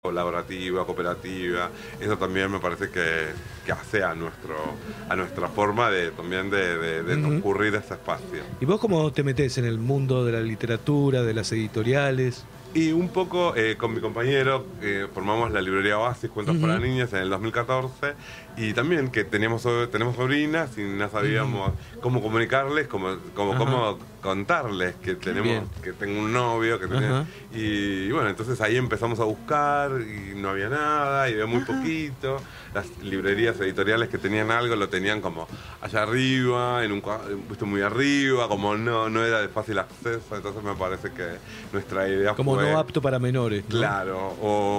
colaborativa, cooperativa. Eso también me parece que hace a nuestra forma de también de transcurrir ese espacio. ¿Y vos cómo te metés en el mundo de la literatura, de las editoriales? Y un poco con mi compañero formamos la librería Oasis, Cuentos para Niñas, en el 2014, y también que tenemos sobrinas y no sabíamos cómo comunicarles, cómo contarles que tengo un novio, y bueno, entonces ahí empezamos a buscar y no había nada, y había muy poquito. Las librerías editoriales que tenían algo lo tenían como allá arriba, en un puesto muy arriba, como no era de fácil acceso. Entonces me parece que nuestra idea como fue... no apto para menores, ¿no? Claro,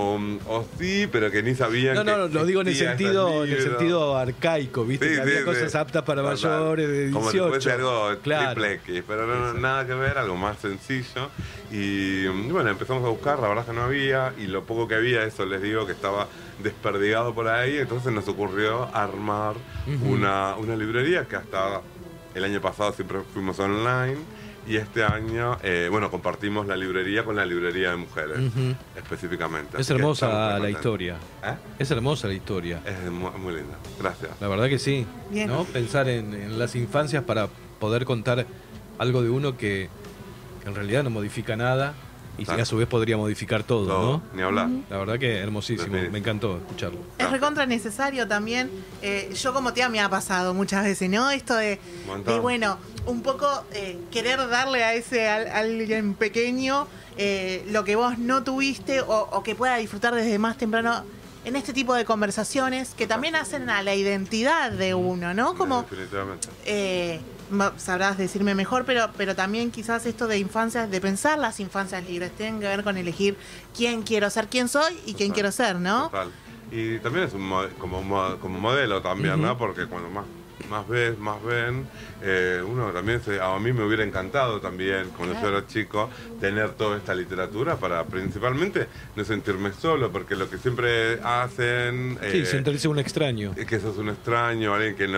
o sí, pero que ni sabían No, lo digo en el sentido arcaico, ¿viste? Sí, que había cosas aptas para mayores de 18. Como si fuese algo triple X, pero nada que ver, algo más sencillo. Y bueno, empezamos a buscar, la verdad es que no había, y lo poco que había, eso les digo, que estaba desperdigado por ahí. Entonces nos ocurrió armar una librería que hasta el año pasado siempre fuimos online, y este año, compartimos la librería con la librería de mujeres, específicamente. Es hermosa la historia. Es hermosa la historia. Es muy linda, gracias. La verdad que sí. Bien. ¿No? Pensar en las infancias para poder contar algo de uno que en realidad no modifica nada. Y a su vez podría modificar todo, ¿no? Ni hablar. La verdad que hermosísimo, me encantó escucharlo. Es recontra necesario también. Yo como tía me ha pasado muchas veces, ¿no? Esto de bueno, un poco querer darle a alguien pequeño lo que vos no tuviste o que pueda disfrutar desde más temprano en este tipo de conversaciones que también hacen a la identidad de uno, ¿no? Como definitivamente. Sabrás decirme mejor, pero también quizás esto de infancias, de pensar las infancias libres, tienen que ver con elegir quién quiero ser, quién soy y quién quiero ser, ¿no? Total. Y también es como modelo también, ¿no? Porque cuando más ven, uno también a mí me hubiera encantado también, cuando yo era chico, tener toda esta literatura para principalmente no sentirme solo, porque lo que siempre hacen... sentirse un extraño. Que sos un extraño, alguien que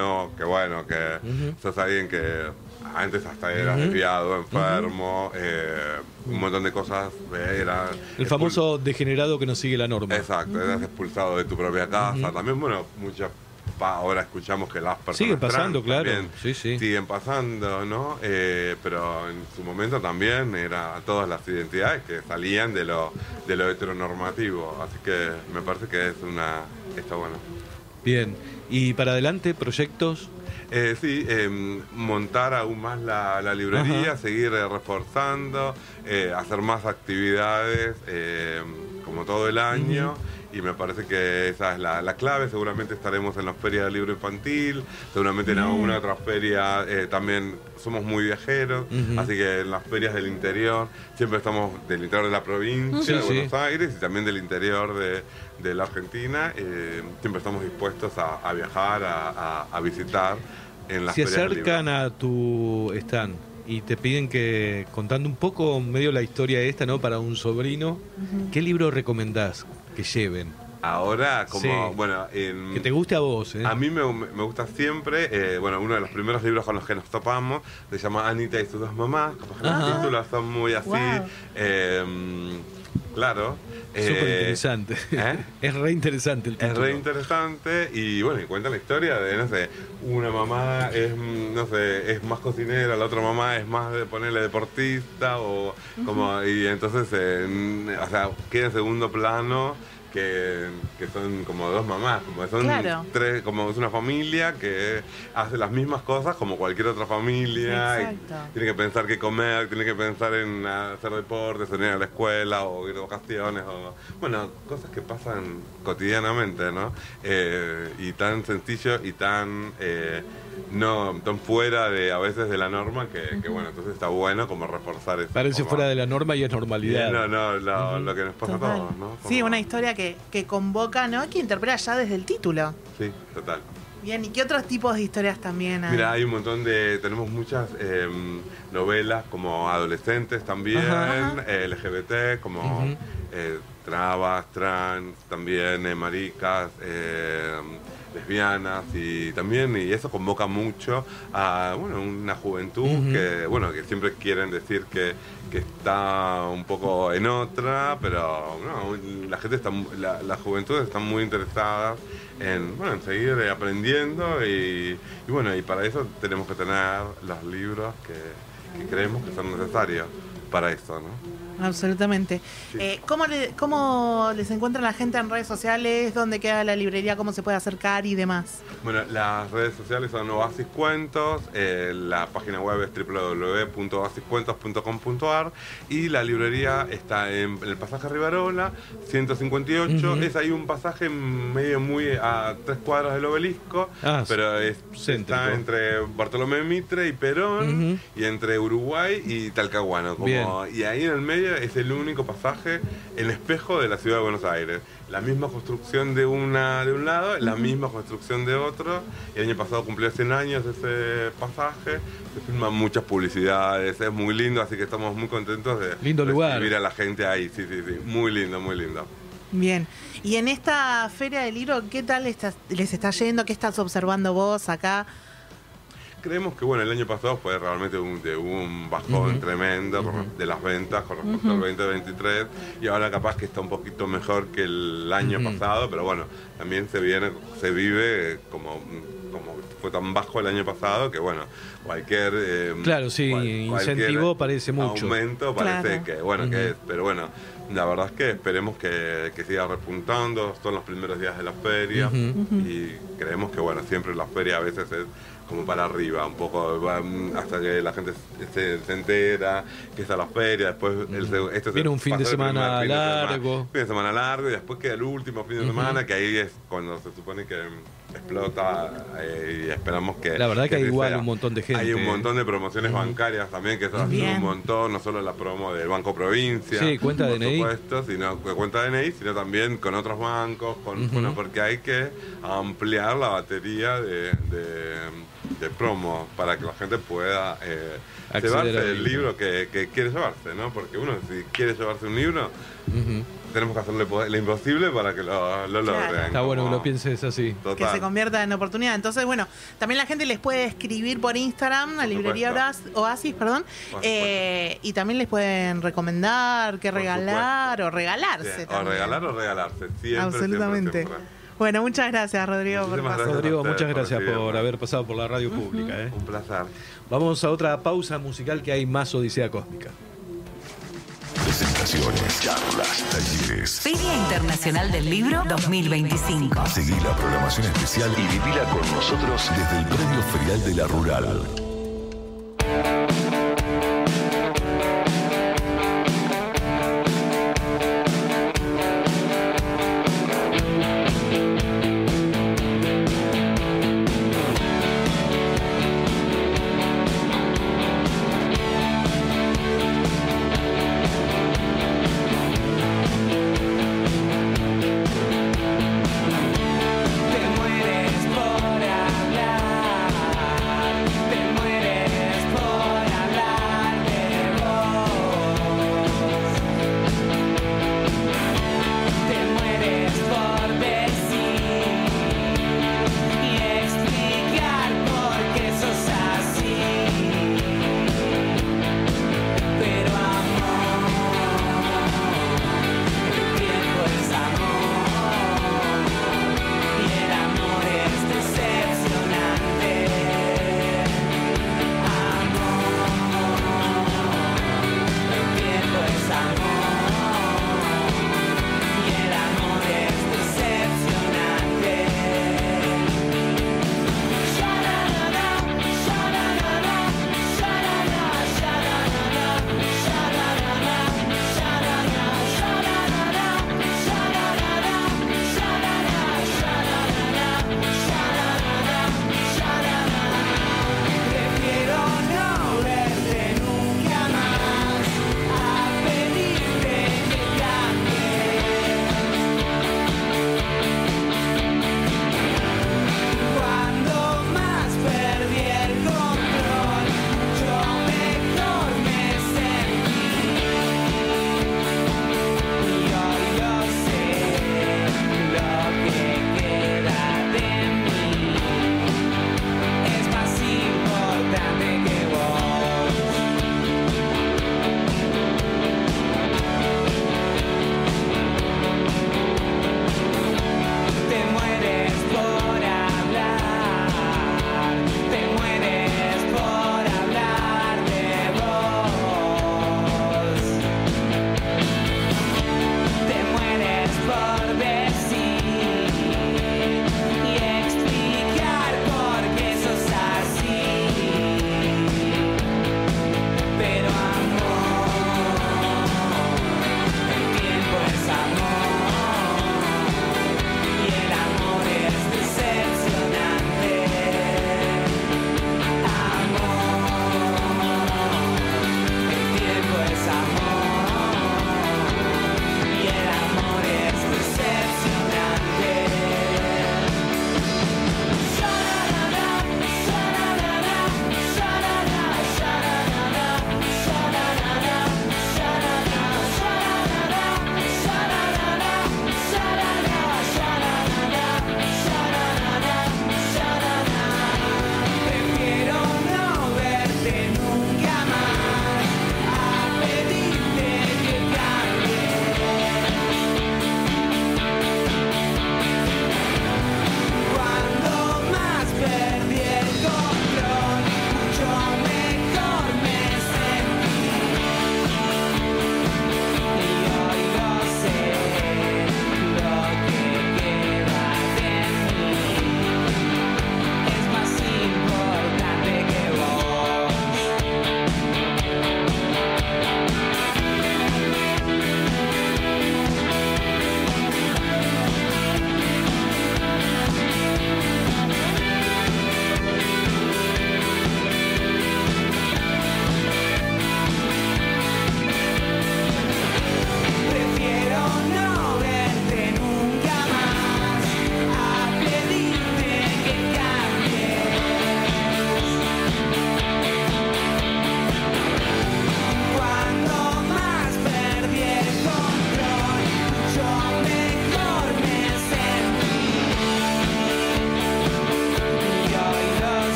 sos alguien que antes hasta eras desviado, enfermo, un montón de cosas. El famoso degenerado que no sigue la norma. Exacto, eras expulsado de tu propia casa. También, ahora escuchamos que las personas siguen pasando, claro. Siguen pasando, ¿no? Pero en su momento también era todas las identidades que salían de lo heteronormativo. Así que me parece que está bueno. Bien. ¿Y para adelante, proyectos? Montar aún más la librería, seguir reforzando, hacer más actividades como todo el año. Y me parece que esa es la clave. Seguramente estaremos en las ferias del libro infantil, seguramente en alguna otra feria. También somos muy viajeros, así que en las ferias del interior, siempre estamos del interior de la provincia de Buenos Aires y también del interior de la Argentina. Siempre estamos dispuestos a viajar, a visitar en las ferias del libro. Se acercan a tu stand y te piden que, contando un poco medio la historia esta, ¿no? Para un sobrino, ¿qué libro recomendás que lleven? Ahora, que te guste a vos, A mí me gusta siempre, uno de los primeros libros con los que nos topamos se llama Anita y sus dos mamás. Los títulos son muy así. Claro. Súper interesante. Es re interesante el título. Es re interesante y y cuenta la historia de, una mamá es más cocinera, la otra mamá es más de ponerle deportista y entonces, queda en segundo plano que son como dos mamás, como son tres, como es una familia que hace las mismas cosas como cualquier otra familia. Y tiene que pensar qué comer, tiene que pensar en hacer deportes, en ir a la escuela o ir de vacaciones, cosas que pasan cotidianamente, ¿no? Y tan sencillo y tan tan fuera a veces de la norma que entonces está bueno como reforzar eso. Parece fuera de la norma y es normalidad. Lo que nos pasa a todos, ¿no? Una historia que convoca, ¿no? Que interpreta ya desde el título. Sí, total. Bien, ¿y qué otros tipos de historias también hay? Mira, hay un montón tenemos muchas novelas como adolescentes también, LGBT, como trabas, trans, también maricas, lesbianas, y eso convoca mucho a una juventud que siempre quieren decir que está un poco en otra, pero no, la gente la juventud está muy interesada en seguir aprendiendo y para eso tenemos que tener los libros que creemos que son necesarios para eso, ¿no? Absolutamente. Sí. ¿Cómo les encuentra la gente en redes sociales? ¿Dónde queda la librería? ¿Cómo se puede acercar y demás? Bueno, las redes sociales son Oasis Cuentos, la página web es www.oasiscuentos.com.ar y la librería está en el pasaje Rivarola, 158. Es ahí un pasaje medio muy a 3 cuadras del Obelisco, pero está entre Bartolomé Mitre y Perón y entre Uruguay y Talcahuano. Y ahí en el medio es el único pasaje en espejo de la ciudad de Buenos Aires. La misma construcción de un lado, la misma construcción de otro. El año pasado cumplió 100 años ese pasaje. Se filman muchas publicidades, es muy lindo, así que estamos muy contentos de recibir a la gente ahí. Sí, muy lindo, muy lindo. Bien. Y en esta feria del libro, ¿qué tal les está yendo? ¿Qué estás observando vos acá? Creemos que el año pasado fue realmente un bajón tremendo de las ventas con respecto al 2023 y ahora capaz que está un poquito mejor que el año pasado, pero también se vive como fue tan bajo el año pasado que cualquier incentivo parece mucho, aumento parece que es, pero la verdad es que esperemos que siga repuntando. Son los primeros días de la feria y creemos que siempre la feria a veces es como para arriba, un poco hasta que la gente se entera que está la feria, después viene un fin de semana largo. Fin de semana largo y después queda el último fin de semana, que ahí es cuando se supone que explota y esperamos que... La verdad que hay igual un montón de gente. Hay un montón de promociones bancarias también, que están haciendo un montón, no solo la promo del Banco Provincia, cuenta DNI, cuenta DNI, sino también con otros bancos, porque hay que ampliar la batería de promo para que la gente pueda llevarse el libro que quiere llevarse, ¿no? Porque uno, si quiere llevarse un libro, tenemos que hacerle lo imposible para que lo logren. Está bueno que lo pienses así. Total. Que se convierta en oportunidad. Entonces, también la gente les puede escribir por Instagram, a Librería Oasis, y también les pueden recomendar qué regalar o regalarse también. O regalarse, siempre. Absolutamente. Siempre. Bueno, muchas gracias, Rodrigo, por pasar. Rodrigo, muchas gracias por haber pasado por la radio pública. Un placer. Vamos a otra pausa musical, que hay más Odisea Cósmica. Presentaciones, charlas, talleres. Feria Internacional del Libro 2025. Seguí la programación especial y vivila con nosotros desde el Predio Ferial de la Rural. Te mueres por hablar, te mueres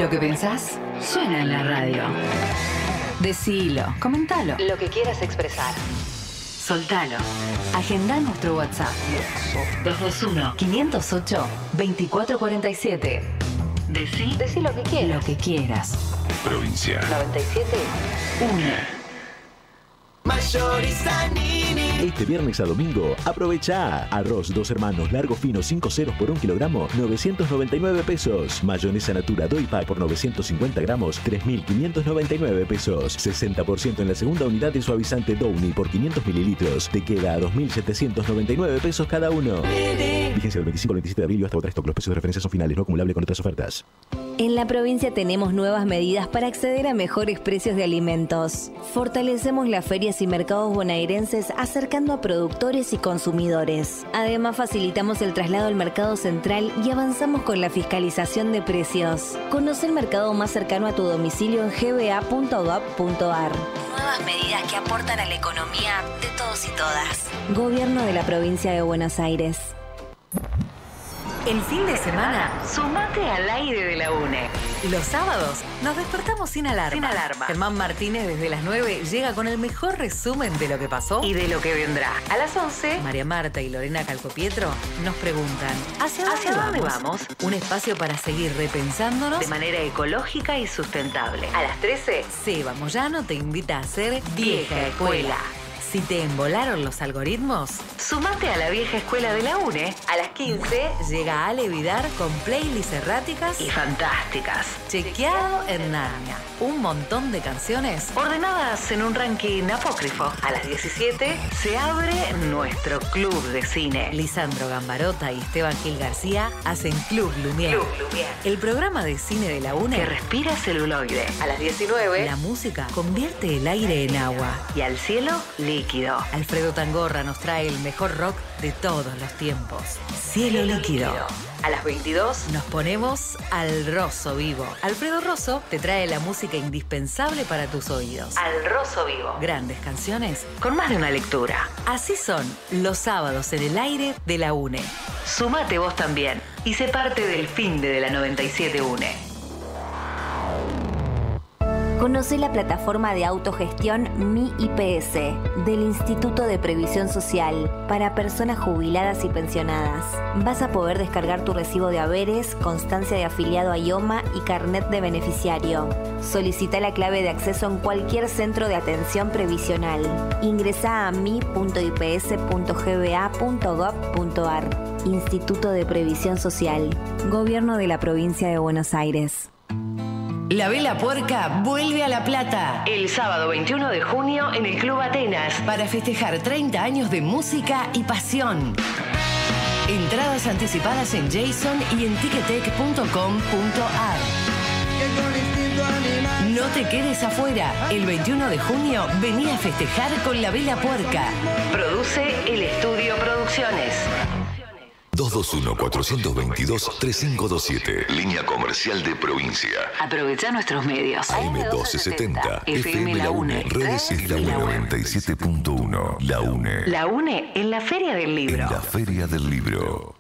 Lo que pensás suena en la radio. Decilo, comentalo. Lo que quieras expresar. Soltalo. Agendá nuestro WhatsApp. 221-508-2447. Decí lo que quieras. Lo que quieras. Provincia 97.1. Mayorista Nini. Este viernes a domingo, aprovecha. Arroz 2 hermanos largo fino 5 ceros por 1 kilogramo, 999 pesos. Mayonesa Natura Doi Pack por 950 gramos, 3.599 pesos. 60% en la segunda unidad de suavizante Downy por 500 mililitros. Te queda a 2.799 pesos cada uno. Vigencia del 25 al 27 de abril y hasta otra stock. Los precios de referencia son finales, no acumulable con otras ofertas. En la provincia tenemos nuevas medidas para acceder a mejores precios de alimentos. Fortalecemos las ferias y mercados bonaerenses acercando a productores y consumidores. Además, facilitamos el traslado al mercado central y avanzamos con la fiscalización de precios. Conoce el mercado más cercano a tu domicilio en gba.gov.ar. Nuevas medidas que aportan a la economía de todos y todas. Gobierno de la provincia de Buenos Aires. El fin de semana, sumate al aire de la UNE. Los sábados nos despertamos sin alarma. Germán Martínez desde las 9 llega con el mejor resumen de lo que pasó y de lo que vendrá. A las 11, María Marta y Lorena Calcopietro nos preguntan ¿Hacia dónde vamos? Un espacio para seguir repensándonos de manera ecológica y sustentable. A las 13, Seba Moyano te invita a ser Vieja Escuela. Si te embolaron los algoritmos, sumate a la vieja escuela de la UNE. A las 15 llega Ale Vidar con playlists erráticas y fantásticas. Chequeado en Narnia. Un montón de canciones ordenadas en un ranking apócrifo. A las 17 se abre nuestro club de cine. Lisandro Gambarota y Esteban Gil García hacen Club Lumière. El programa de cine de la UNE que respira celuloide. A las 19 la música convierte el aire en agua y al cielo líquido. Alfredo Tangorra nos trae el mejor rock de todos los tiempos. Cielo líquido. A las 22 nos ponemos al Rosso Vivo. Alfredo Rosso te trae la música indispensable para tus oídos. Al Rosso Vivo. Grandes canciones con más de una lectura. Así son los sábados en el aire de la UNE. Sumate vos también y sé parte del fin de la 97 UNE. Conoce la plataforma de autogestión Mi IPS del Instituto de Previsión Social para personas jubiladas y pensionadas. Vas a poder descargar tu recibo de haberes, constancia de afiliado a IOMA y carnet de beneficiario. Solicita la clave de acceso en cualquier centro de atención previsional. Ingresá a mi.ips.gba.gov.ar. Instituto de Previsión Social. Gobierno de la Provincia de Buenos Aires. La Vela Puerca vuelve a La Plata el sábado 21 de junio en el Club Atenas para festejar 30 años de música y pasión. Entradas anticipadas en Jason y en ticketek.com.ar. No te quedes afuera. El 21 de junio vení a festejar con La Vela Puerca. Produce El Estudio Producciones. 221-422-3527. Línea comercial de provincia. Aprovecha nuestros medios. AM1270. FM La UNE. Redes y la UNE 97.1. La UNE. La UNE en la Feria del Libro. En la Feria del Libro.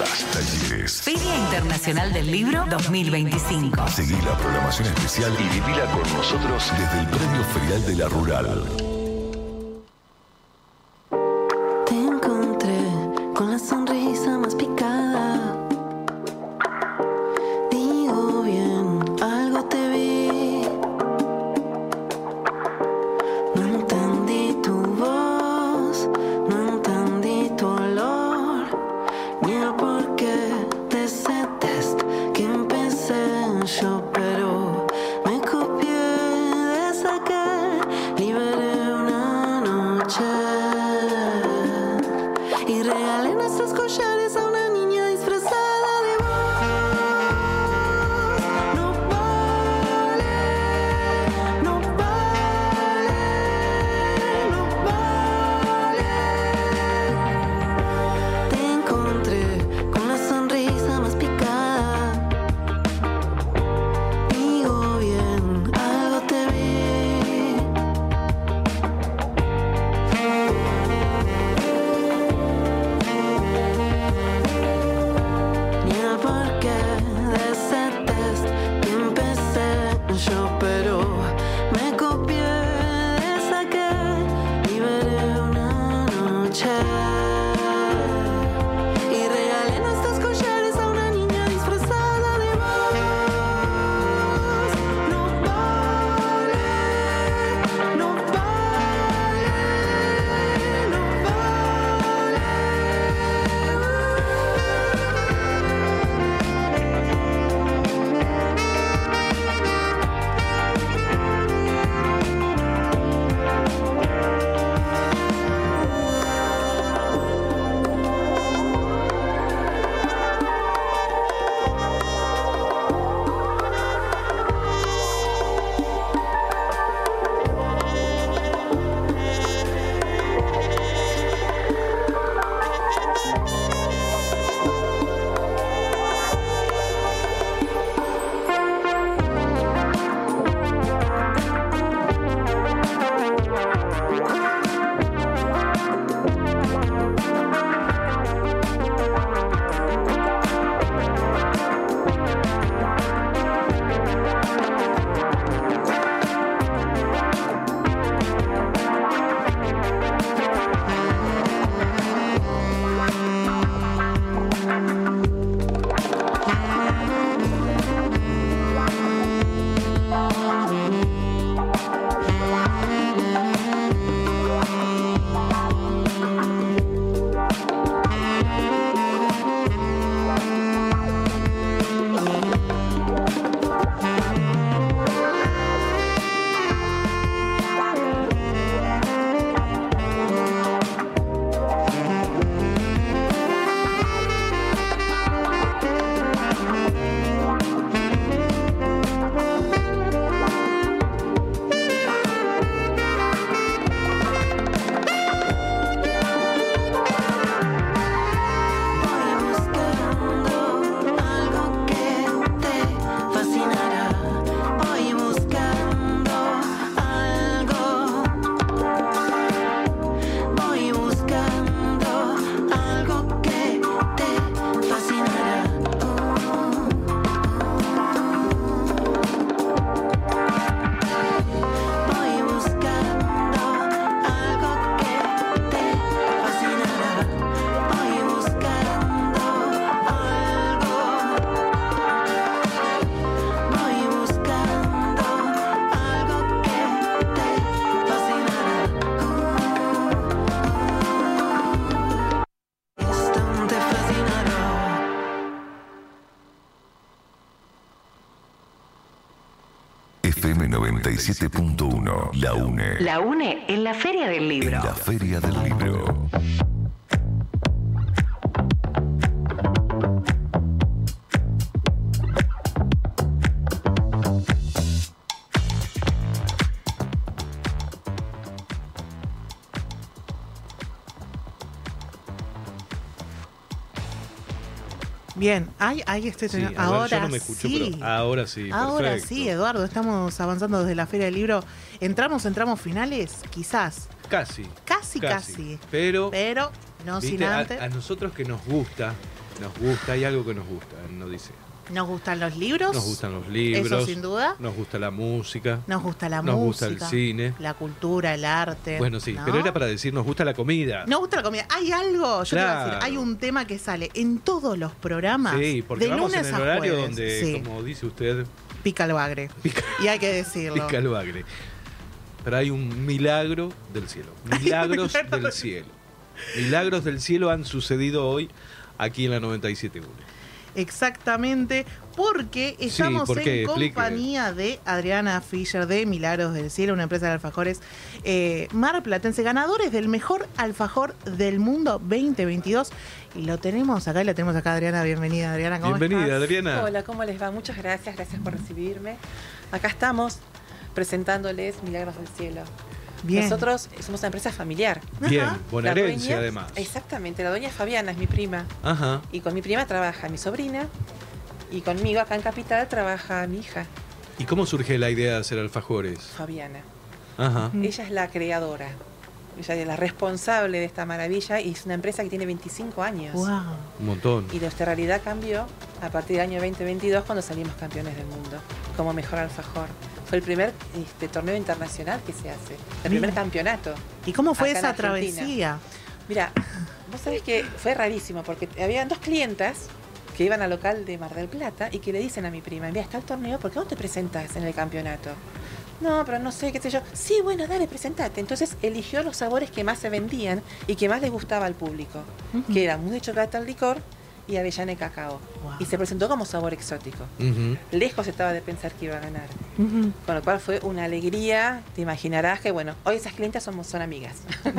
charlas, talleres. Feria Internacional del Libro 2025. Seguí la programación especial y vivila con nosotros desde el Premio Ferial de la Rural. Te encontré con la sonrisa más picada. Digo bien, algo te vi. No entendí tu voz, no entendí tu olor, ni el porqué de ese test que empecé yo, pero me copié de esa que liberé una noche y regalé nuestros collares a una niña disfrazada de vos. No vale, no vale, no vale. Te encontré con la sonrisa más picada. Digo bien, algo te vi. Ni el porqué de ese test que empecé yo, pero me copié de esa que liberé una noche y regalé nuestros collares a una niña disfrazada de vos. No vale, no vale, no vale. Voy buscando algo que te fascinará. Voy buscando algo que te fascinará. Voy buscando algo. Voy buscando algo que te fascinará. Esto te fascinará. FM 97.1, La UNE. La UNE en la Feria del En Libro. la Feria del Libro. Bien, ahí este Sí, a ver, ahora yo no me escucho, sí. pero ahora sí. Ahora perfecto. sí, Eduardo, estamos avanzando desde la Feria del Libro. ¿Entramos en tramos finales? Quizás. Casi. Casi. Pero, Pero no viste, sin antes. a nosotros que nos gusta Nos gusta, hay algo que nos gusta, nos dice. Nos gustan los libros. Nos gustan los libros. Eso sin duda. Nos gusta la música. Nos gusta la música. Nos música. gusta el cine. La cultura, el arte. Bueno, sí, ¿no? pero era para decir, nos gusta la comida. Nos gusta la comida. Hay algo, yo te voy a decir, Claro. hay un tema que sale en todos los programas. Sí, porque de vamos en lunes el a horario jueves. donde, Sí. como dice usted, Pica el bagre. Y hay que decirlo. pica el bagre. Pero hay un milagro del cielo. Milagros milagro del cielo. Milagros del cielo han sucedido hoy aquí en la 97.1. Exactamente, porque estamos ¿por qué? en Explique. compañía de Adriana Fischer de Milagros del Cielo, una empresa de alfajores marplatense, ganadores del mejor alfajor del mundo 2022. Y lo tenemos acá, Adriana. Bienvenida, Adriana. ¿Cómo Bienvenida, estás? Adriana. Hola, ¿cómo les va? Muchas gracias por recibirme. Acá estamos presentándoles Milagros del Cielo. Bien. Nosotros somos una empresa familiar. Bien, Ajá. bonaerense La dueña- además. Exactamente, la dueña Fabiana es mi prima. Ajá. Y con mi prima trabaja mi sobrina. Y conmigo acá en Capital trabaja mi hija, ¿Y cómo surge la idea de hacer alfajores? Fabiana. Ajá. Ella es la creadora. Ella es la responsable de esta maravilla y es una empresa que tiene 25 años. Wow. Un montón. Y nuestra realidad cambió a partir del año 2022 cuando salimos campeones del mundo como mejor alfajor. Fue el primer torneo internacional que se hace, el primer campeonato. ¿Y cómo fue acá en esa Argentina. travesía? Mira, vos sabés que fue rarísimo porque habían dos clientas que iban al local de Mar del Plata y que le dicen a mi prima, mira, está el torneo, ¿por qué no te presentas en el campeonato? No, pero no sé, qué sé yo. Sí, bueno, dale, presentate. Entonces eligió los sabores que más se vendían y que más les gustaba al público, que era mousse de chocolate al licor y avellana y cacao. Wow. Y se presentó como sabor exótico. Ujú. Lejos estaba de pensar que iba a ganar. Ujú. Con lo cual fue una alegría. Te imaginarás que, bueno, hoy esas clientes son amigas.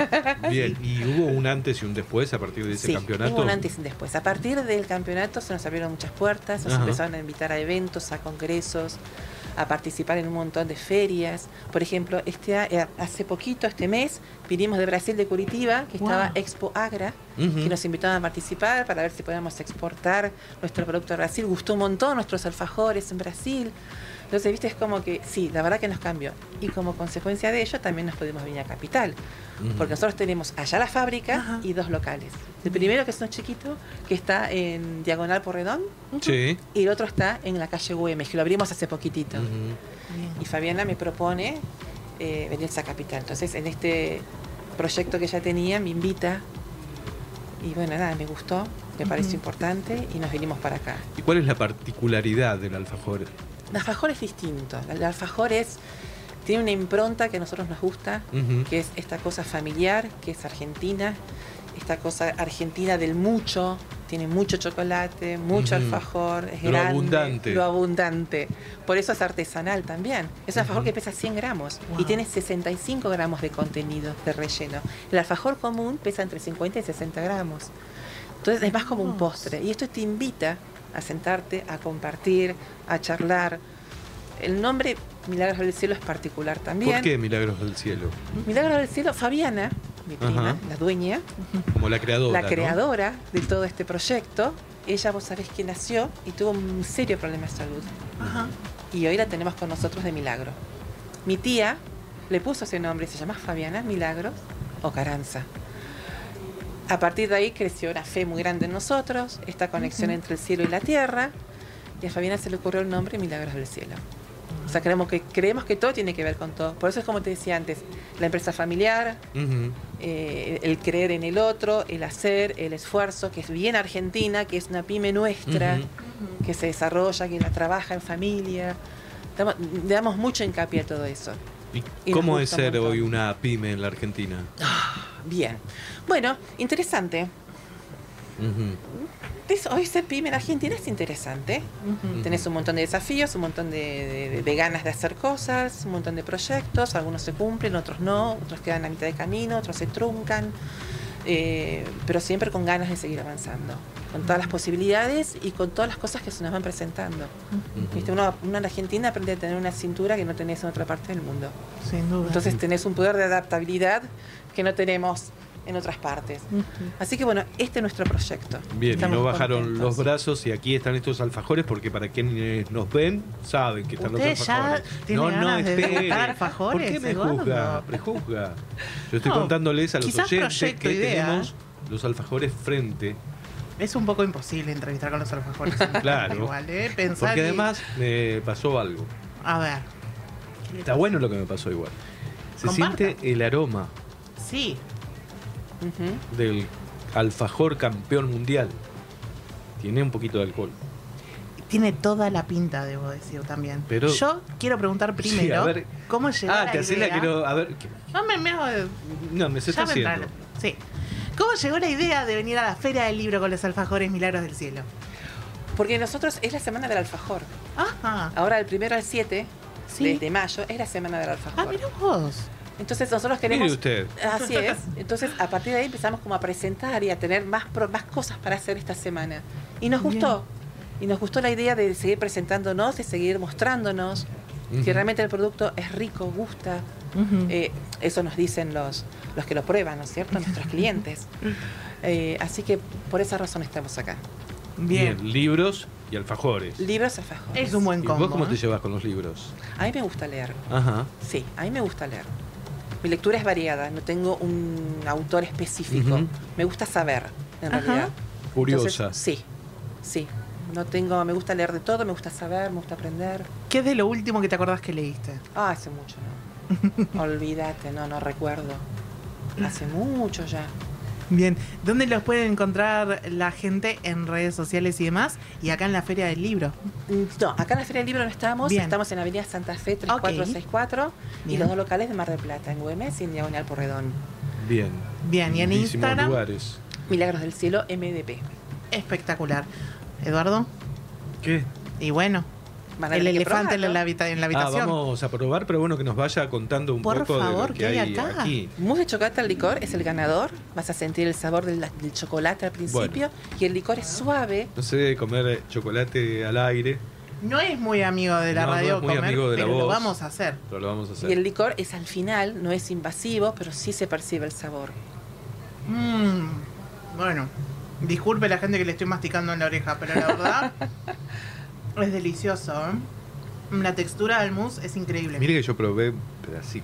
Bien, ¿y hubo un antes y un después a partir de ese Sí, campeonato? hubo un antes y un después. A partir del campeonato se nos abrieron muchas puertas, nos Ajá. empezaron a invitar a eventos, a congresos, a participar en un montón de ferias. Por ejemplo, hace poquito, este mes, vinimos de Brasil, de Curitiba, que estaba Wow. Expo Agra, Ujú. que nos invitaban a participar para ver si podíamos exportar nuestro producto a Brasil. Gustó un montón nuestros alfajores en Brasil. Entonces, viste, es como que sí, la verdad que nos cambió. Y como consecuencia de ello, también nos pudimos venir a Capital. Ujú. Porque nosotros tenemos allá la fábrica Ajá. y dos locales. El primero, que es uno chiquito, que está en Diagonal Porredón, Sí. y el otro está en la calle Güemes, que lo abrimos hace poquitito. Ujú. Bien. Y Fabiana me propone venirse a Capital. Entonces, en este proyecto que ella tenía, me invita. Y bueno, nada, me gustó, me pareció importante y nos vinimos para acá. ¿Y cuál es la particularidad del alfajor? El alfajor es distinto. El alfajor tiene una impronta que a nosotros nos gusta, Ujú. que es esta cosa familiar, que es argentina, esta cosa argentina del mucho, tiene mucho chocolate, mucho Ujú. alfajor, es Lo grande, abundante. lo abundante. Por eso es artesanal también. Es un alfajor Ujú. que pesa 100 gramos Wow. y tiene 65 gramos de contenido, de relleno. El alfajor común pesa entre 50 y 60 gramos. Entonces es más como un postre. Y esto te invita a sentarte, a compartir, a charlar. El nombre Milagros del Cielo es particular también. ¿Por qué Milagros del Cielo? Milagros del Cielo, Fabiana, mi prima, Ajá. la dueña, Como la creadora, la ¿no? creadora de todo este proyecto, ella, vos sabés que nació y tuvo un serio problema de salud. Ajá. Y hoy la tenemos con nosotros de milagro. Mi tía le puso ese nombre, se llama Fabiana Milagros o Caranza. A partir de ahí creció una fe muy grande en nosotros, esta conexión entre el cielo y la tierra, y a Fabiana se le ocurrió el nombre Milagros del Cielo. O sea, creemos que todo tiene que ver con todo. Por eso es como te decía antes, la empresa familiar, Ujú. el creer en el otro, el hacer, el esfuerzo, que es bien argentina, que es una pyme nuestra, Ujú. que se desarrolla, que la trabaja en familia. Le damos mucho hincapié a todo eso. ¿Y Y cómo nos es gusta un ser montón. hoy una pyme en la Argentina? Bien. Bueno, interesante. Ujú. Hoy ser pyme en Argentina es interesante. Ujú. Tenés un montón de desafíos, un montón de ganas de hacer cosas, un montón de proyectos. Algunos se cumplen, otros no, otros quedan a mitad de camino, otros se truncan. Pero siempre con ganas de seguir avanzando, con todas las posibilidades y con todas las cosas que se nos van presentando. ¿Viste? Uno en Argentina aprende a tener una cintura que no tenés en otra parte del mundo. Sin duda. Entonces tenés un poder de adaptabilidad que no tenemos en otras partes. Ujú. Así que bueno, este es nuestro proyecto. Bien, y Estamos no bajaron contentos. los brazos y aquí están estos alfajores porque para quienes nos ven saben que están los ¿Usted ya alfajores. tiene ganas de espere. degustar alfajores, ¿Por qué me Eduardo? juzga? Prejuzga. Yo estoy No, contándoles a los quizás oyentes proyecto, que idea. tenemos los alfajores frente Es un poco imposible entrevistar con los alfajores. Claro. Igual, pensar Porque y- además me pasó algo. A ver. Está bueno lo que me pasó igual. Se Comparta. siente el aroma Sí. Ujú. del alfajor campeón mundial. Tiene un poquito de alcohol. Tiene toda la pinta, debo decir también. Pero- Yo quiero preguntar Sí, primero a ver. cómo llegó la que así idea. la quiero. A ver. No, No, me se ya está me entra- haciendo. Sí. ¿Cómo llegó la idea de venir a la Feria del Libro con los alfajores Milagros del Cielo? Porque nosotros es la semana del alfajor. Ajá. Ahora del 1 al 7 Sí. de mayo es la semana del alfajor. Ah, mirá vos. Entonces nosotros queremos... Mire usted. Así es. Entonces a partir de ahí empezamos como a presentar y a tener más cosas para hacer esta semana. Y nos gustó. Y nos gustó la idea de seguir presentándonos, de seguir mostrándonos que realmente el producto es rico, gusta. Ujú. Eso nos dicen los que lo prueban, ¿no es cierto? Nuestros clientes. Así que por esa razón estamos acá. Bien. Libros y alfajores. Libros alfajores. Es un buen ¿Y combo. vos cómo te ¿eh? llevas con los libros? A mí me gusta leer. Ajá. Sí, a mí me gusta leer. Mi lectura es variada, no tengo un autor específico. Ujú. Me gusta saber, en Ajá. realidad. Curiosa. Entonces, sí. No tengo, me gusta leer de todo, me gusta saber, me gusta aprender. ¿Qué es de lo último que te acordás que leíste? Ah, hace mucho, ¿no? Olvídate, no recuerdo. Hace mucho ya. Bien. ¿Dónde los puede encontrar la gente en redes sociales y demás? Y acá en la Feria del Libro. No, acá en la Feria del Libro no estamos. Bien. Estamos en Avenida Santa Fe 3464 y Bien. los dos locales de Mar del Plata, en Güemes y en Diagonal Porredón. Bien. Bien. Y en Lindísimos Instagram, lugares. Milagros del Cielo, MDP. espectacular. Eduardo. ¿Qué? Y bueno, Van a el tener que elefante en probarlo. la habitación. Vamos a probar, pero bueno, que nos vaya contando un Por poco favor, de lo ¿qué que hay hay acá? aquí. Mousse de chocolate al licor es el ganador. Vas a sentir el sabor del chocolate al principio. Y el licor es suave. No sé, comer chocolate al aire, No es muy amigo de la No, no radio es muy comer, amigo de la pero lo voz. vamos a hacer. pero lo vamos a hacer. Y el licor es al final, no es invasivo, pero sí se percibe el sabor. Bueno, disculpe la gente que le estoy masticando en la oreja, pero la verdad es delicioso. ¿Eh? La textura del mousse es increíble. Mire que yo probé un pedacito.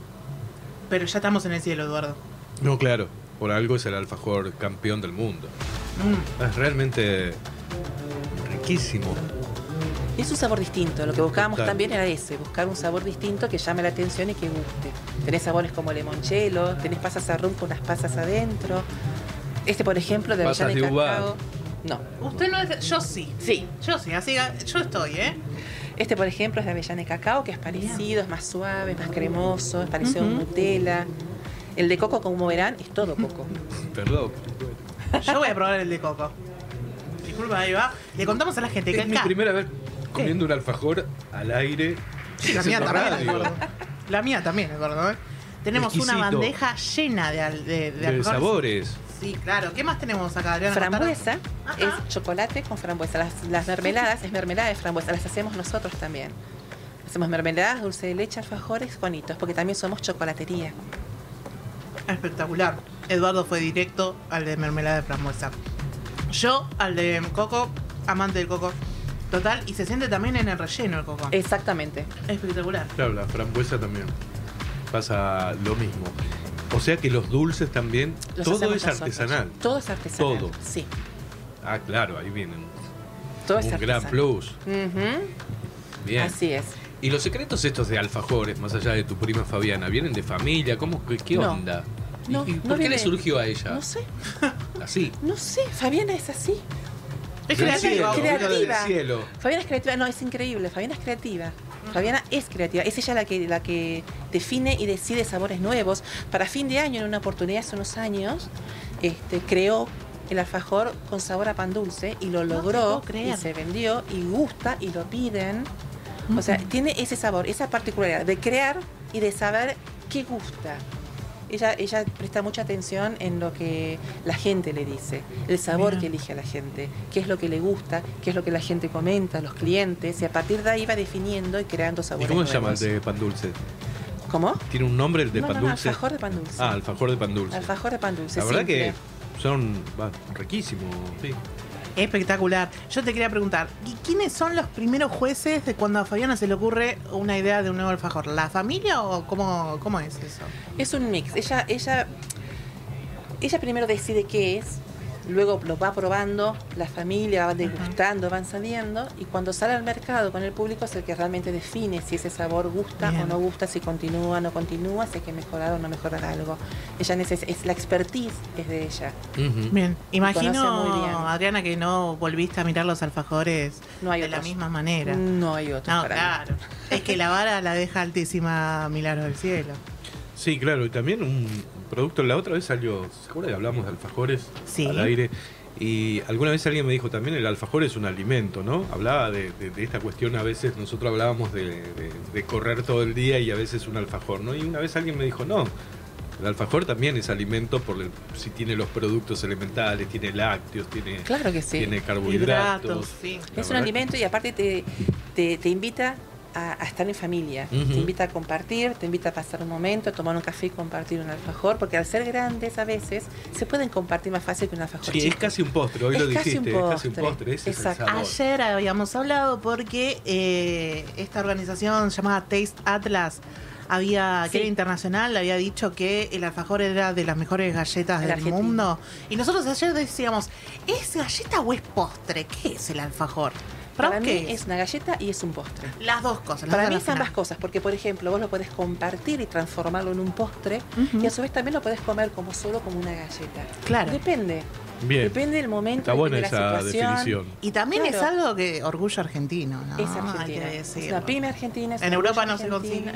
Pero ya estamos en el cielo, Eduardo. No, claro, por algo es el alfajor campeón del mundo. Mm. Es realmente riquísimo. Es un sabor distinto. Lo que buscábamos Total. también era ese, buscar un sabor distinto que llame la atención y que guste. Tenés sabores como limonchelo, tenés pasas a rum con unas pasas adentro. Este, por ejemplo, de Pasas avellana y de uva. cacao. No. Usted no es. Yo sí. Sí. Yo sí, así yo estoy, ¿eh? Este, por ejemplo, es de avellana y cacao, que es parecido, es más suave, es más cremoso, es parecido a un Nutella. El de coco, como verán, es todo coco. Perdón. Yo voy a probar el de coco. Disculpa, ahí va. Le contamos a la gente que Es mi acá. primera vez comiendo un alfajor al aire. Sí, la mía haciendo también, radio. Eduardo. La mía también, Eduardo. ¿eh? Tenemos una Exquisito. bandeja llena de De alfajores. sabores. Sí, claro. ¿Qué más tenemos acá, Adriana? Frambuesa Ajá. es chocolate con frambuesa. Las mermeladas es mermelada de frambuesa, las hacemos nosotros también. Hacemos mermeladas, dulce de leche, alfajores, Juanitos, porque también somos chocolatería. Espectacular. Eduardo fue directo al de mermelada de frambuesa. Yo al de coco, amante del coco. Total, y se siente también en el relleno el coco. Exactamente. Espectacular. Claro, la frambuesa también. Pasa lo mismo. O sea que los dulces también, Los todo hacemos es nosotros. artesanal. Todo es artesanal. Todo. Sí, Ah, claro, ahí vienen. todo es Un artesanal. gran plus. Ujú. Bien. Así es. ¿Y los secretos estos de alfajores, más allá de tu prima Fabiana, vienen de familia? ¿Cómo, qué No. onda? No, ¿Y no por qué le viene- surgió a ella? No sé, Así. no sé. Fabiana es así. Es Del creativa. cielo, creativa. vino del cielo. Fabiana es creativa, no, es increíble. Fabiana es creativa. Fabiana es creativa. Es ella la que define y decide sabores nuevos. Para fin de año, en una oportunidad hace unos años, creó el alfajor con sabor a pan dulce y lo te logró puedo creer. y se vendió y gusta y lo piden. O sea, tiene ese sabor, esa particularidad de crear y de saber qué gusta. Ella presta mucha atención en lo que la gente le dice, el sabor Mira. que elige a la gente, qué es lo que le gusta, qué es lo que la gente comenta, los clientes, y a partir de ahí va definiendo y creando ¿Y sabores cómo se llama el nuevos. de pan dulce? ¿Cómo? ¿Tiene un nombre el de pan no, dulce? alfajor de pan dulce. Ah, alfajor de pan dulce. Alfajor de pan dulce, La verdad simple. que son riquísimos. Sí. Espectacular. Yo te quería preguntar, ¿y quiénes son los primeros jueces de cuando a Fabiana se le ocurre una idea de un nuevo alfajor? ¿La familia o cómo es eso? Es un mix. Ella primero decide qué es, luego lo va probando, la familia va degustando, van saliendo, y cuando sale al mercado con el público es el que realmente define si ese sabor gusta o no gusta, si continúa o no continúa, si hay que mejorar o no mejorar algo. Ella es la expertise es de ella. Bien, imagino, muy bien. Adriana, que no volviste a mirar los alfajores de la misma manera. No hay otros. No, claro. Es que la vara la deja altísima Milagros del Cielo. Sí, claro, y también un producto, la otra vez salió, ¿se acuerdan que hablamos de alfajores al aire? Y alguna vez alguien me dijo también el alfajor es un alimento, ¿no? Hablaba de esta cuestión, a veces nosotros hablábamos de correr todo el día y a veces un alfajor, ¿no? Y una vez alguien me dijo, no, el alfajor también es alimento si tiene los productos elementales, tiene lácteos, tiene, claro que sí, tiene carbohidratos. Sí. Es un alimento y aparte te invita a estar en familia, te invita a compartir, te invita a pasar un momento, a tomar un café y compartir un alfajor, porque al ser grandes a veces se pueden compartir más fácil que un alfajor chico. Es casi un postre, hoy lo dijiste, es casi un postre, ese es el sabor. Ayer habíamos hablado porque esta organización llamada Taste Atlas que era internacional, había dicho que el alfajor era de las mejores galletas del mundo. Y nosotros ayer decíamos, ¿es galleta o es postre? ¿Qué es el alfajor? Para mí es una galleta y es un postre. Las dos cosas. Para mí es ambas cosas, porque por ejemplo vos lo podés compartir y transformarlo en un postre, y a su vez también lo podés comer como una galleta. Claro. Depende. Bien. Depende del momento, está buena de la esa situación. definición. Y también es algo que orgullo argentino, ¿no? Es argentina. Es una pyme argentina. En Europa no se consigue.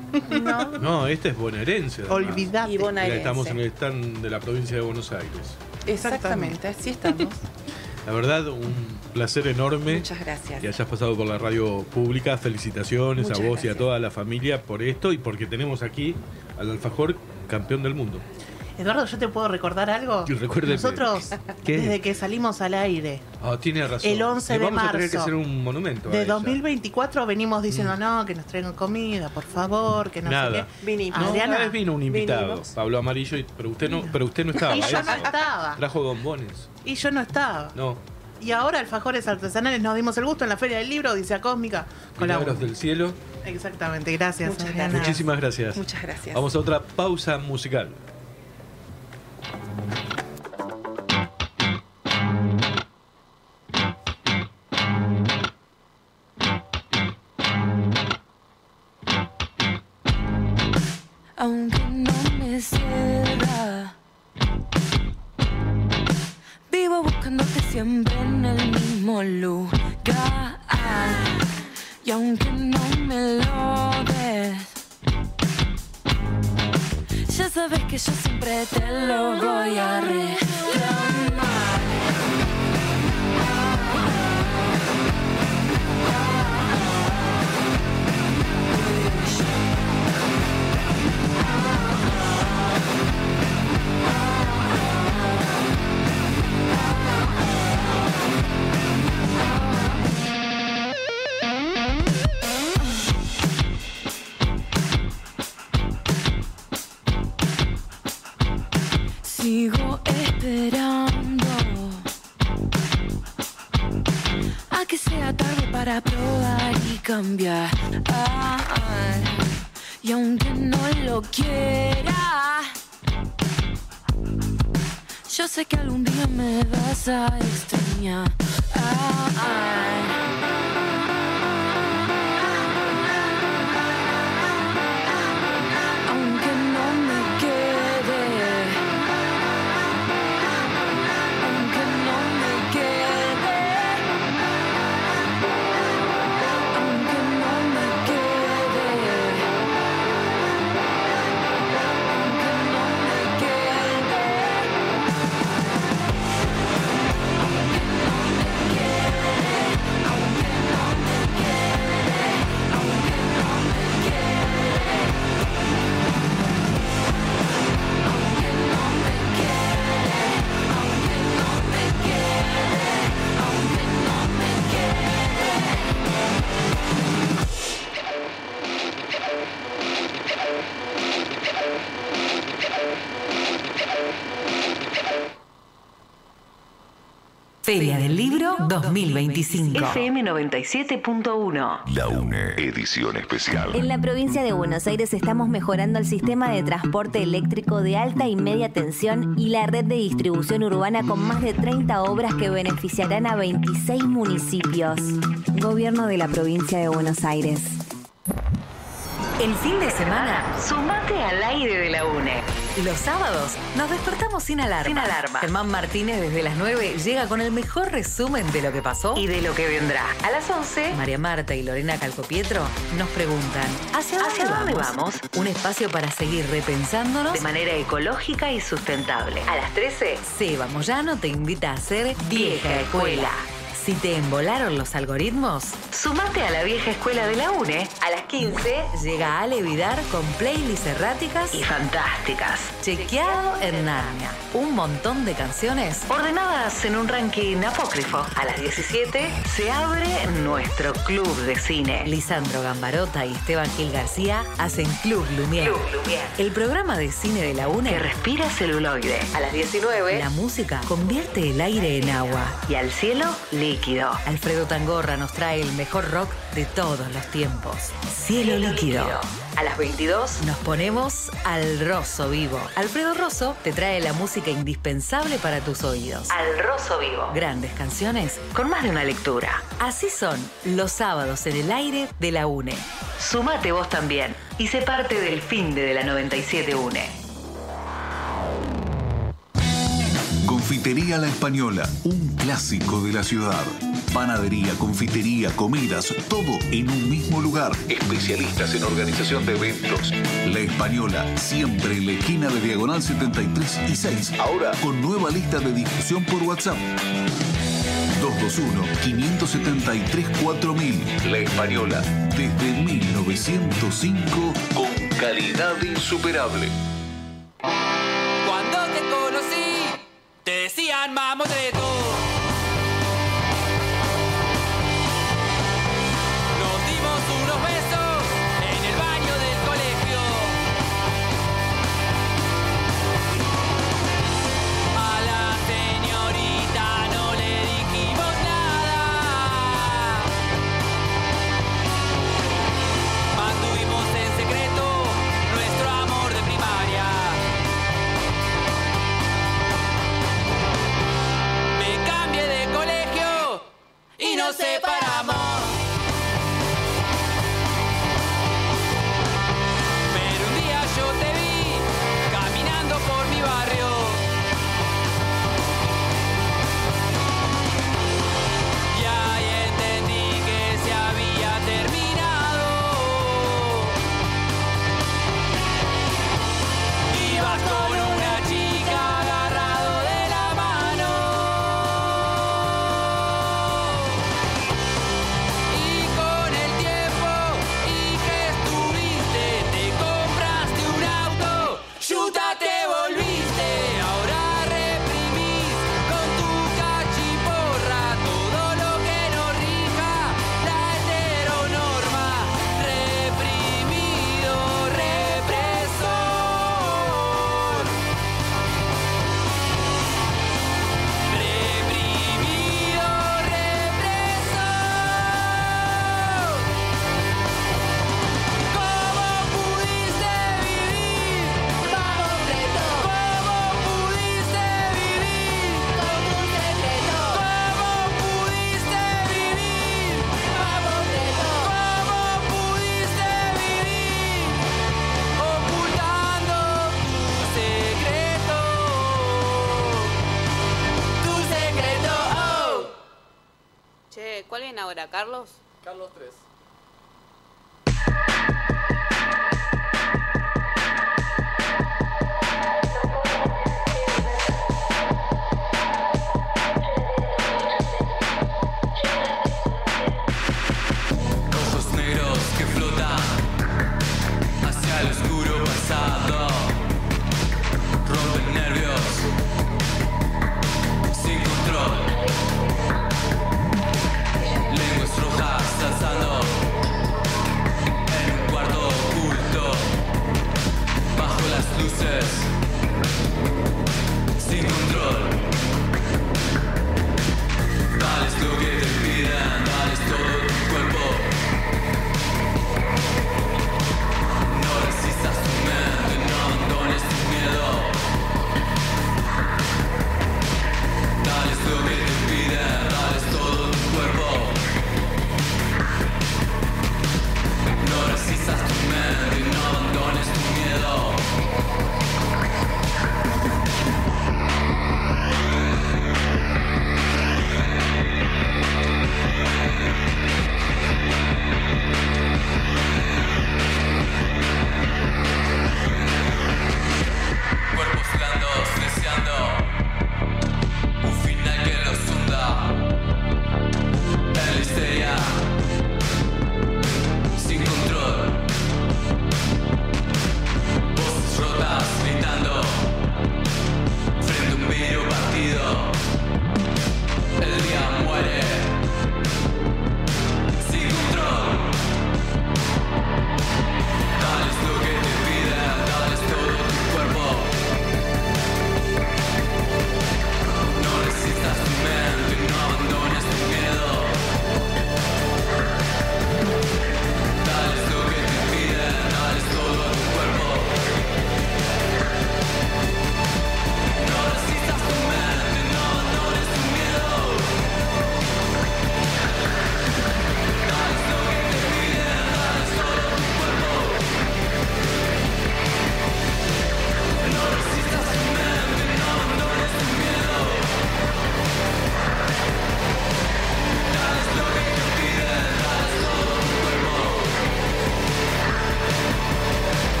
No, esta es bonaerense. Olvidate. Y bonaerense. Estamos en el stand de la provincia de Buenos Aires. Exactamente, así estamos. La verdad, un placer enorme. Muchas gracias. Que hayas pasado por la radio pública. Felicitaciones a vos y a toda la familia por esto y porque tenemos aquí al alfajor campeón del mundo. Eduardo, ¿yo te puedo recordar algo? Recuérdeme. Nosotros, desde que salimos al aire, tiene razón. el 11 de vamos marzo a tener que hacer un monumento de 2024 venimos diciendo no, que nos traigan comida, por favor, que no sé qué. Vinimos. Adriana, una vez vino un invitado, Pablo Amarillo, pero usted no estaba. Y yo no estaba. Trajo bombones. Y yo no estaba. No. Y ahora alfajores artesanales nos dimos el gusto en la Feria del Libro, Odisea Cósmica. Milagros del Cielo. Exactamente, gracias. Muchas gracias. Muchísimas gracias. Muchas gracias. Vamos a otra pausa musical. Aunque no me cierra, vivo buscándote siempre en el mismo lugar. Y aunque no me lo des, ya sabes que yo siempre te lo voy a reclamar. Sigo esperando a que sea tarde para probar y cambiar. Y aunque no lo quiera, yo sé que algún día me vas a extrañar. Aunque no me quede, aunque no me quede, aunque no me quede, aunque no me quede, aunque no me quede. Feria del Libro 2025. FM 97.1. La UNE, edición especial. En la provincia de Buenos Aires estamos mejorando el sistema de transporte eléctrico de alta y media tensión y la red de distribución urbana con más de 30 obras que beneficiarán a 26 municipios. Gobierno de la provincia de Buenos Aires. El fin de semana, sumate al aire de la UNE. Los sábados nos despertamos sin alarma. Germán Martínez desde las 9 llega con el mejor resumen de lo que pasó y de lo que vendrá. A las 11, María Marta y Lorena Calcopietro nos preguntan ¿Hacia dónde vamos? Un espacio para seguir repensándonos de manera ecológica y sustentable. A las 13, Seba Moyano te invita a ser vieja escuela. Si te embolaron los algoritmos, sumate a la vieja escuela de la UNE. A las 15 llega Ale Vidar con playlists erráticas y fantásticas. Chequeado en Narnia. Un montón de canciones ordenadas en un ranking apócrifo. A las 17 se abre nuestro club de cine. Lisandro Gambarota y Esteban Gil García hacen Club Lumière. El programa de cine de la UNE que respira celuloide. A las 19 la música convierte el aire en agua y al cielo líquido. Alfredo Tangorra nos trae el mejor rock de todos los tiempos. Cielo líquido. A las 22 nos ponemos al Rosso Vivo. Alfredo Rosso te trae la música indispensable para tus oídos. Al Rosso Vivo. Grandes canciones con más de una lectura. Así son los sábados en el aire de la UNE. Sumate vos también y sé parte del fin de la 97 UNE. Confitería La Española, un clásico de la ciudad. Panadería, confitería, comidas, todo en un mismo lugar. Especialistas en organización de eventos. La Española, siempre en la esquina de Diagonal 73 y 6. Ahora con nueva lista de difusión por WhatsApp. 221-573-4000. La Española, desde 1905, con calidad insuperable. Cuando te conocí, te decían mamotreto. Nos dimos unos besos en el baño del colegio. A la señorita no le dijimos nada. Mantuvimos en secreto nuestro amor de primaria. Me cambié de colegio y nos separamos. Pero un día yo te vi caminando por mi barrio. Y ahí entendí que se había terminado. Ibas con una chica agarrado de la mano. Y con el tiempo y que estuviste, te compraste un auto, chuta te volviste. Ahora reprimís con tu cachiporra todo lo que no rija la heteronorma. Reprimido, represor. Reprimido, represor. ¿Cómo pudiste vivir? Vamos preto. ¿Cómo pudiste vivir? Con un secreto. ¿Cómo pudiste vivir? Vamos preto. ¿Cómo pudiste vivir? Ocultando tu secreto. Tu secreto. Oh. Che, ¿cuál viene ahora, Carlos? Carlos 3. Ojos negros que flotan hacia el oscuro pasado. Rompen nervios sin control. Lenguas rojas danzando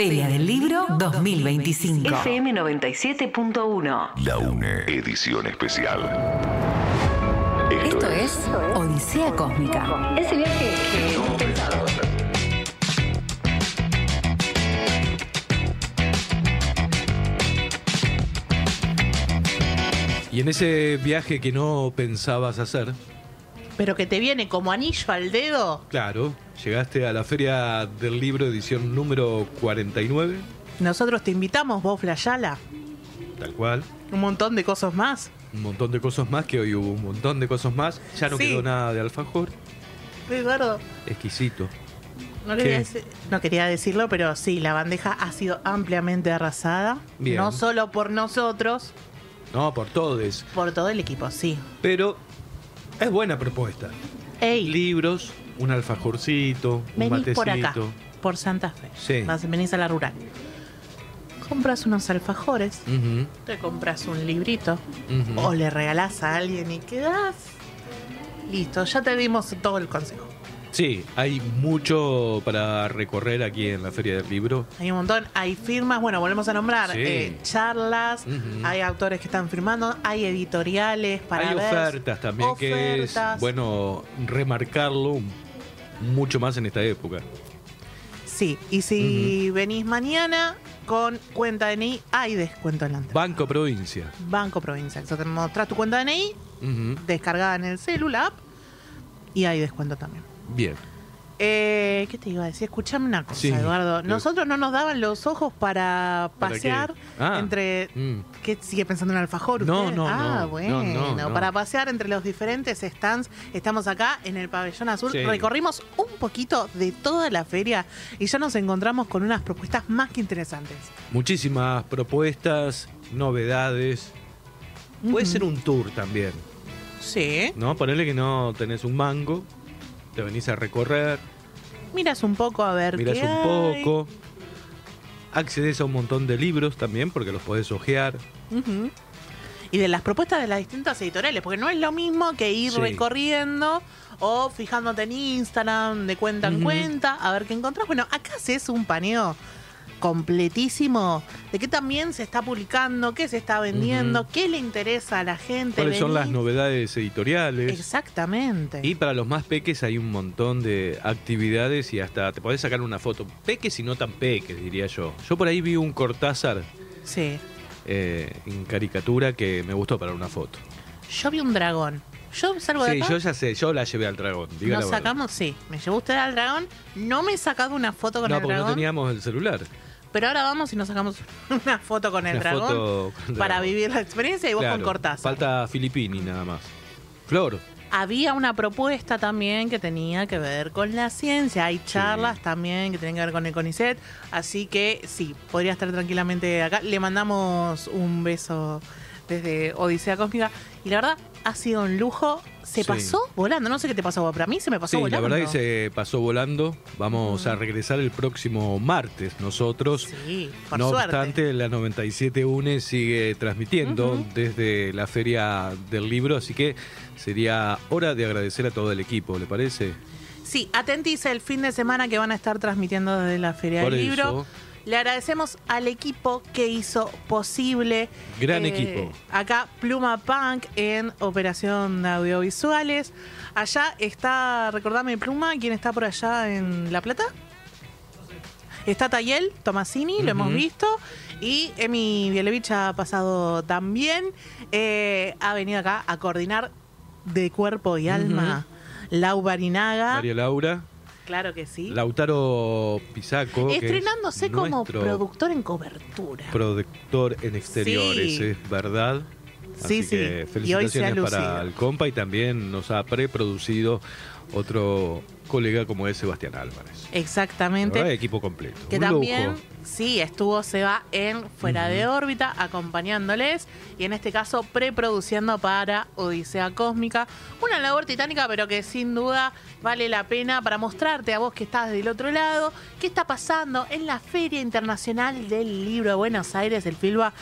Feria del Libro 2025. FM 97.1. La UNE, edición especial. Esto es Odisea Cósmica. Ese viaje que hemos pensado. Y en ese viaje que no pensabas hacer, pero que te viene como anillo al dedo. claro, llegaste a la Feria del Libro edición número 49, Nosotros te invitamos, vos Flayala. tal cual. Un montón de cosas más. Un montón de cosas más, que hoy hubo un montón de cosas más. Ya no Sí. quedó nada de alfajor. Eduardo, Exquisito. no ¿Qué? no quería decirlo, pero sí, la bandeja ha sido ampliamente arrasada. Bien. No solo por nosotros, No, por todos. por todo el equipo, sí. Pero es buena propuesta. Ey, Libros, un alfajorcito, un venís matecito. por acá, por Santa Fe. Sí. Venís a la rural. Compras unos alfajores, Ujú, te compras un librito ujú. o le regalás a alguien y quedás. Listo, ya te dimos todo el consejo. Sí, hay mucho para recorrer aquí en la Feria del Libro. Hay un montón, hay firmas, bueno, volvemos a nombrar, Sí. Charlas, Ujú. hay autores que están firmando, hay editoriales para Hay ver. ofertas también, que es Ofertas. bueno remarcarlo mucho más en esta época. Sí, y si venís mañana con cuenta DNI, hay descuento en la entrada. Banco Provincia. Banco Provincia. O sea, te mostrás tu cuenta DNI, Ujú. descargada en el celular, y hay descuento también. Bien. ¿Qué te iba a decir? Escuchame una cosa, Sí. Eduardo. Nosotros no nos daban los ojos para ¿Para pasear qué? Ah. entre... ¿Qué sigue pensando en alfajor? No, usted? no, no. Bueno. No. Para pasear entre los diferentes stands. Estamos acá en el Pabellón Azul. Sí. Recorrimos un poquito de toda la feria y ya nos encontramos con unas propuestas más que interesantes. Muchísimas propuestas, novedades. Puede Ujú. ser un tour también, Sí. ¿no? Ponele que no tenés un mango, te venís a recorrer, Miras un poco a ver mirás qué un hay. poco, accedes a un montón de libros también, porque los podés hojear. Ujú. Y de las propuestas de las distintas editoriales, porque no es lo mismo que ir Sí. recorriendo o fijándote en Instagram de cuenta en Ujú. cuenta a ver qué encontrás. Bueno, acá haces un paneo completísimo de qué también se está publicando, qué se está vendiendo, Ujú. qué le interesa a la gente. ¿Cuáles son Vení. las novedades editoriales? Exactamente. Y para los más peques hay un montón de actividades y hasta te podés sacar una foto. Peques y no tan peques, diría yo. Yo por ahí vi un Cortázar Sí. en caricatura que me gustó para una foto. Yo vi un dragón. Yo salgo de Sí, acá. yo ya sé, yo la llevé al dragón. Diga Nos la verdad. sacamos, sí. Me llevó usted al dragón. No me he sacado una foto con No, el porque dragón. no teníamos el celular. Pero ahora vamos y nos sacamos una foto con el Una dragón foto con el para dragón. vivir la experiencia y vos Claro, con Cortázar. falta Filippini nada más. Flor. Había una propuesta también que tenía que ver con la ciencia. Hay charlas también que tienen que ver con el CONICET. Así que sí, podría estar tranquilamente acá. Le mandamos un beso desde Odisea Cósmica. Y la verdad, ha sido un lujo. Se Sí. pasó volando. No sé qué te pasó, pero a mí se me pasó Sí, volando. la verdad que se pasó volando. Vamos a regresar el próximo martes nosotros. Sí, por No suerte. obstante, la 97 UNE sigue transmitiendo desde la Feria del Libro, así que sería hora de agradecer a todo el equipo, ¿le parece? Sí, atentis el fin de semana que van a estar transmitiendo desde la Feria Por del Libro. eso. Le agradecemos al equipo que hizo posible. Gran equipo. Acá Pluma Punk en operación de audiovisuales. Allá está, recordame Pluma, ¿quién está por allá en La Plata? Está Tayel Tomasini, lo hemos Ujú. visto. Y Emi Bielevich ha pasado también. Ha venido acá a coordinar de cuerpo y alma Lau Barinaga. María Laura, Claro que sí. Lautaro Pisaco, que es Estrenándose como nuestro productor en cobertura. productor en exteriores, Sí. es verdad. Sí, Así sí. que Y hoy se ha felicitaciones lucido. para el compa y también nos ha preproducido otro colega como es Sebastián Álvarez. Exactamente. La verdad, equipo completo. Que Un también, lujo. sí, estuvo Seba en Fuera de órbita, acompañándoles y en este caso preproduciendo para Odisea Cósmica. Una labor titánica, pero que sin duda vale la pena para mostrarte a vos que estás del otro lado qué está pasando en la Feria Internacional del Libro de Buenos Aires, el FILBA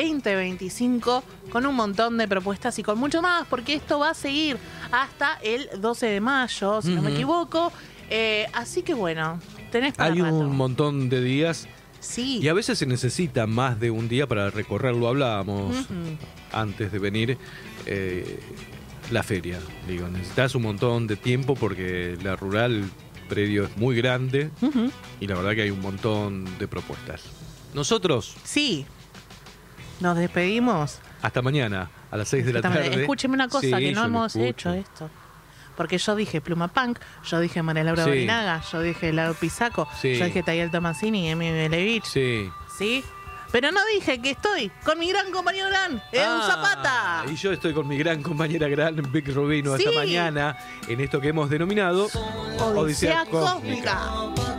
2025, con un montón de propuestas y con mucho más, porque esto va a seguir hasta el 12 de mayo, si no me Ujú. equivoco. Así que bueno, tenés para Hay rato. un montón de días Sí. Y a veces se necesita más de un día para recorrerlo. Hablábamos antes de venir la feria. Digo, necesitas un montón de tiempo porque la rural, el predio es muy grande y la verdad que hay un montón de propuestas. Nosotros... Sí. Nos despedimos. Hasta mañana, a las 6 de la tarde. Escúcheme una cosa, que no hemos hecho esto. Porque yo dije Pluma Punk, yo dije María Laura Barinaga, yo dije Laro Pisaco, yo dije Tayel Tomasini y Emi Belevich. ¿Sí? Pero no dije que estoy con mi gran compañero Gran, Edu Zapata. Y yo estoy con mi gran compañera Gran, Vic Rubino, esta mañana en esto que hemos denominado Odisea Cósmica.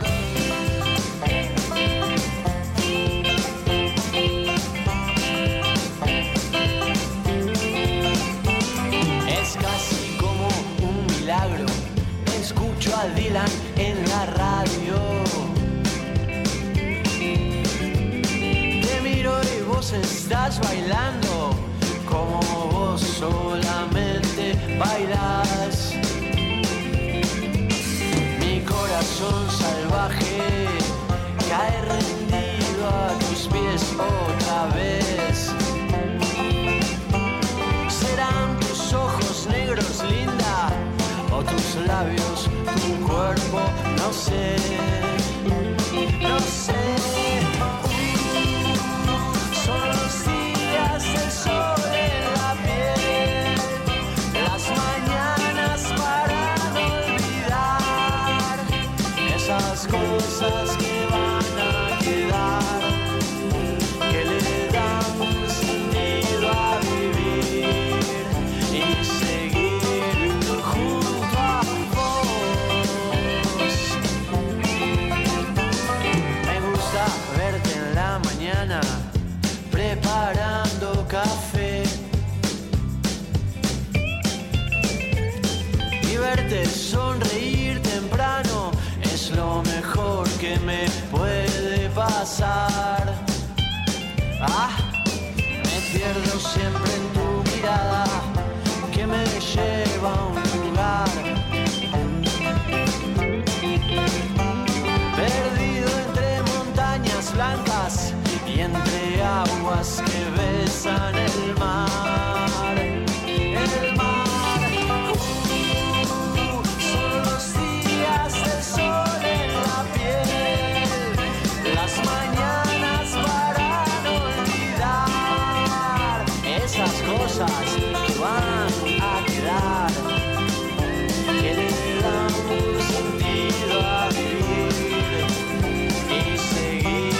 Es casi como un milagro. Escucho a Dylan en la radio. Te miro y vos estás bailando como vos solamente bailas. Mi corazón salvaje cae rendido a tus pies otra vez. Serán tus ojos negros, linda, o tus labios, tu cuerpo, no sé, no sé. Son los días del sol en la piel, las mañanas para no olvidar esas cosas que van a quedar, que le dan sentido a vivir y seguir junto a vos. Me gusta verte en la mañana preparando café y verte sonreír temprano es lo mejor que me puede pasar. Me pierdo siempre en tu mirada que me lleva a un lugar perdido entre montañas blancas y entre aguas que besan el mar. El mar. Son los días del sol en la piel, las mañanas para no olvidar esas cosas que van a quedar, que le dan un sentido a vivir y seguir.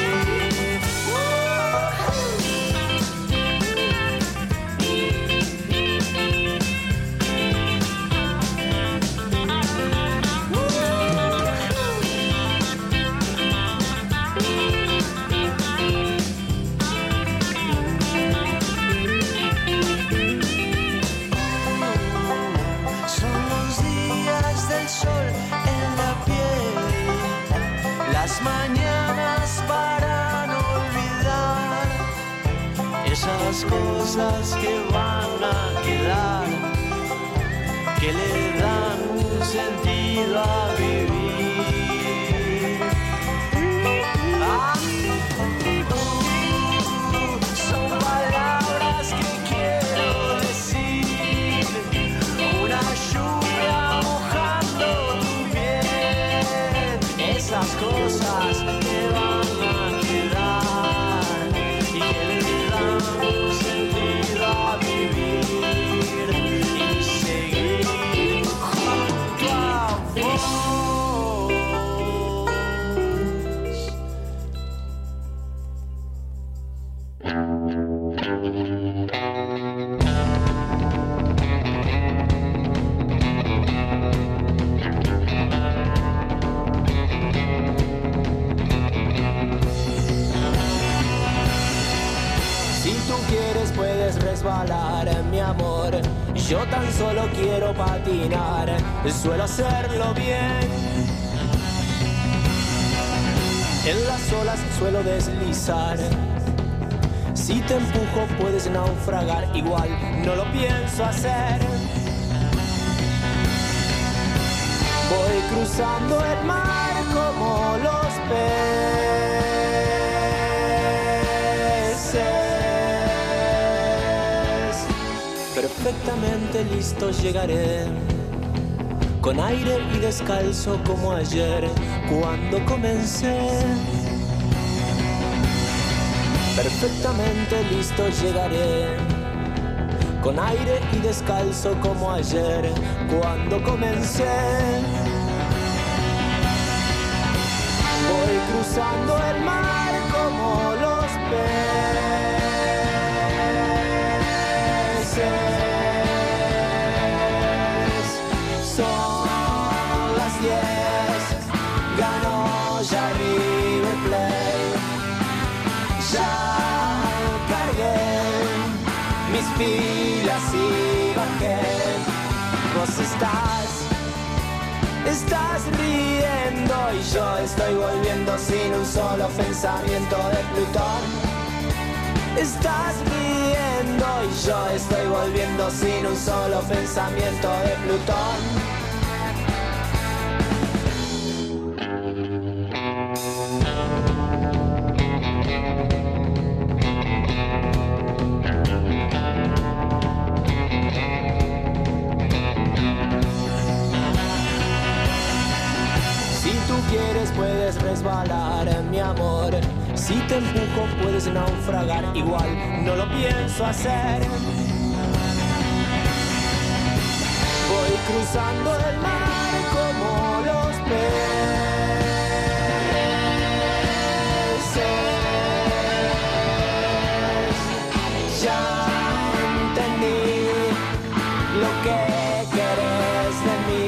Son los días del sol en la piel, las mañanas para no olvidar esas cosas que van a quedar, que le dan un sentido a vivir. Son palabras que quiero decir, una lluvia mojando tu piel, esas cosas que van a quedar y que le dan un sentido a vivir y seguir junto a vos. Si tú quieres puedes resbalar, mi amor. Yo tan solo quiero patinar, suelo hacerlo bien. En las olas suelo deslizar. Si te empujo puedes naufragar, igual no lo pienso hacer. Voy cruzando el mar como los peces. Perfectamente listo llegaré, con aire y descalzo como ayer cuando comencé. Perfectamente listo llegaré, con aire y descalzo como ayer cuando comencé. Voy cruzando el mar como los peces. Son las 10, ganó ya River Plate. Ya cargué mis pilas y bajé. Vos estás riendo y yo estoy volviendo sin un solo pensamiento de Plutón. Estás riendo y yo estoy volviendo sin un solo pensamiento de Plutón. Puedes resbalar, mi amor. Si te empujo puedes naufragar. Igual no lo pienso hacer. Voy cruzando el mar como los peces. Ya entendí lo que querés de mí.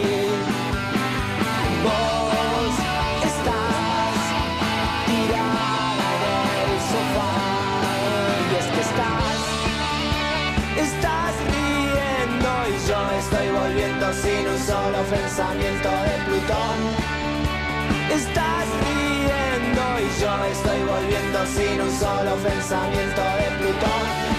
Estoy volviendo sin un solo pensamiento de Plutón. Estás riendo y yo estoy volviendo sin un solo pensamiento de Plutón.